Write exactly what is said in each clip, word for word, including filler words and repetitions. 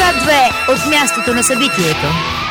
К две от мястото на събитието.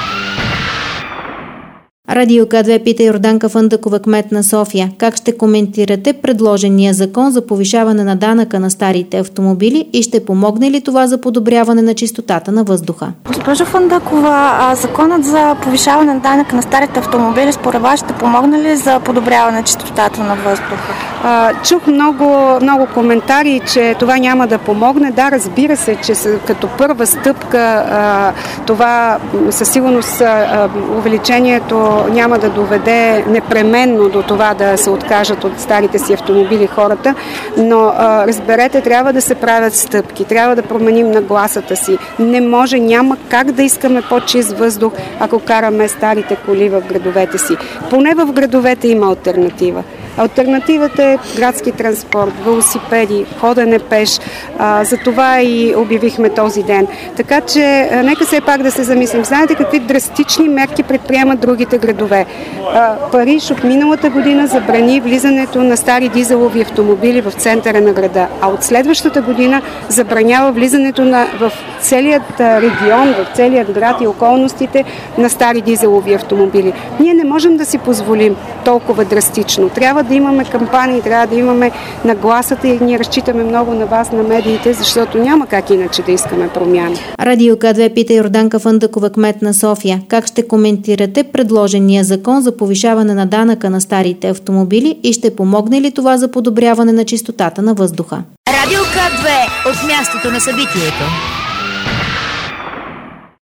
Радио К две пита Йорданка Фандъкова, кмет на София. Как ще коментирате предложения закон за повишаване на данъка на старите автомобили и ще помогне ли това за подобряване на чистотата на въздуха? Госпожо Фандъкова, законът за повишаване на данъка на старите автомобили според вас ще помогне ли за подобряване на чистотата на въздуха? А, чух много, много коментари, че това няма да помогне. Да, разбира се, че като първа стъпка а, това със сигурност а, увеличението няма да доведе непременно до това да се откажат от старите си автомобили хората, но а, разберете, трябва да се правят стъпки, трябва да променим нагласата си. Не може, няма как да искаме по-чист въздух, ако караме старите коли в градовете си. Поне в градовете има алтернатива. Алтернативата е градски транспорт, велосипеди, ходене пеш. А, за това и обявихме този ден. Така че, а, нека все пак да се замислим. Знаете какви драстични мерки предприемат другите градове? А, Париж от миналата година забрани влизането на стари дизелови автомобили в центъра на града, а от следващата година забранява влизането на, в целият регион, в целият град и околностите на стари дизелови автомобили. Ние не можем да си позволим толкова драстично. Трябва да имаме кампании, трябва да имаме нагласата и ние разчитаме много на вас, на медиите, защото няма как иначе да искаме промяна. Радио К две пита Йорданка Фандъкова, кмет на София. Как ще коментирате предложения закон за повишаване на данъка на старите автомобили и ще помогне ли това за подобряване на чистотата на въздуха? Радио К две от мястото на събитието.